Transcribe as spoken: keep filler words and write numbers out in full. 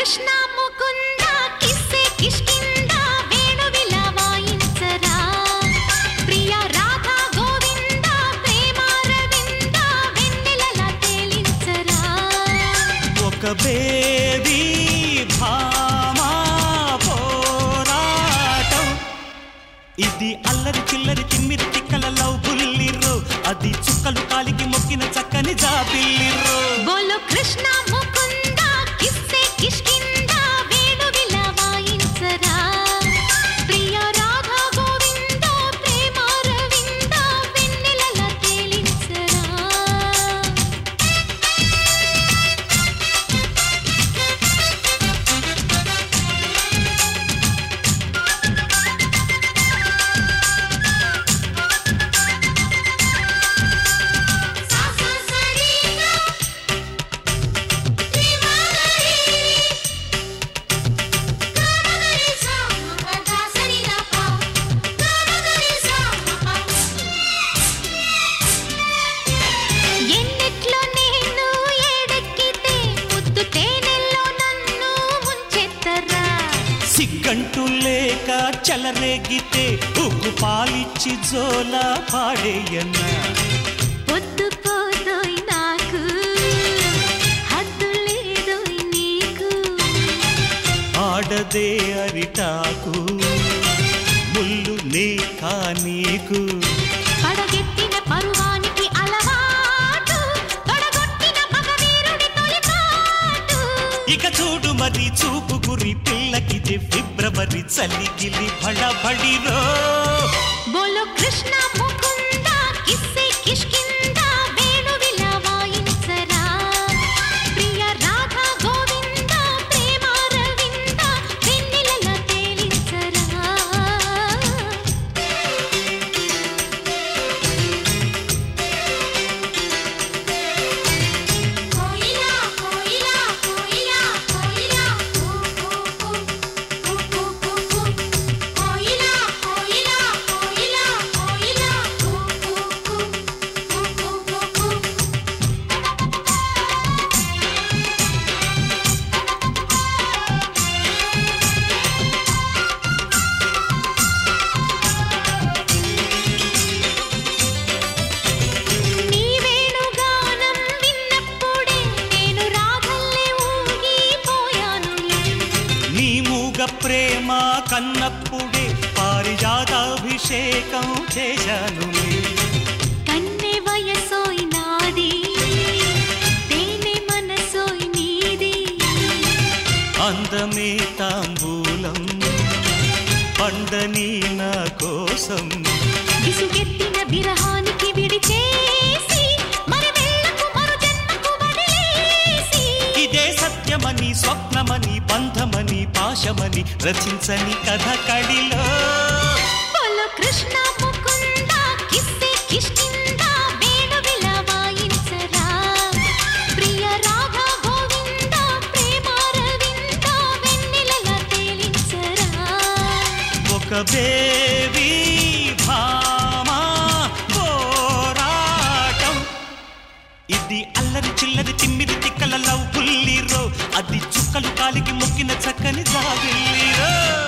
కృష్ణ ముకుంద కిస్సే కిష్కింద వేణువిల వాయించరా ప్రియ రాధా గోవింద ప్రేమ రవింద వెన్నెలల తేలించరా ఒక బేబీ భామా పోరాటం ఇది అల్లరి చిల్లరి తిమ్మిరి తిక్కల లవ్ బుల్లిర్రు అది చుక్కలు కాలికి మొక్కిన చక్కని జాబిల్లిర్రు బోలో కృష్ణ ముకుంద కిస్సే కిష్కింద వేణువిల వాయించరా ప్రియ రాధా గోవింద ప్రేమ రవింద వెన్నెలల తేలించరా ఎన్నెట్లో నేను ఏడెక్కితే ముద్దు తేనెల్లో నన్ను ముంచెత్తరా సిగ్గంటూ లేక చలరేగితే ఉగ్గు పాలిచ్చి జోలా పాడేయన్నా పొద్దు పోదోయ్ నాకు హద్దు లేదోయ్ నీకు ఆడదే అరిటాకు ముళ్ళు నే కానీకు పడగెత్తిన పరువానికి అలవాటు తొడగొట్టిన మగవీరుడి తొలిపాటు ఇక చూడు మరి చూపు గురి పిల్లకిది ఫిబ్రవరి చలిగిలి బడబడిరో బోలో కృష్ణ ముకుంద కిస్సే కిష్కింద వేణువిల వాయించరా ప్రియ రాధా గోవింద ప్రేమ రవింద వెన్నెలల తేలించరా కోయిలా కోయిలా కోయిలా కోయిలా కూ కూ కూ కూ కూ కూ కోయిలా కోయిలా కోయిలా కోయిలా కూ కూ కూ కూ కూ కూ నీ వేణుగానం విన్నప్పుడే నేను రాగల్లే ఊగిపోయానులే నీ మూగ ప్రేమ కన్నప్పుడే పారిజాతాభిషేకం చేశాను కన్నె వయసోయ్ నాది తేనె మనసోయ్ నీది అందమే తాంబూలం పండని నా కోసం విసుగెత్తిన విరహానికి విడిచేసి మరి వెళ్ళకు మరు జన్మకు వదిలేసి ఇదే సత్యమని స్వప్నమని బంధమని పాశమని రచించని కథ కడిలో బోలో కృష్ణ ముకుంద కిస్సే కిష్కింద వేణువిల వాయించరా ప్రియ రాధా గోవింద ప్రేమ రవింద వెన్నెలల తేలించరా ఒక బేబీ భామా పోరాటం ఇది అల్లరి చిల్లరి తిమ్మిరి తిక్కల లవ్ బుల్లిరో అది చుక్కలు కాలికి మొక్కిన చక్కని జాబిల్లిరో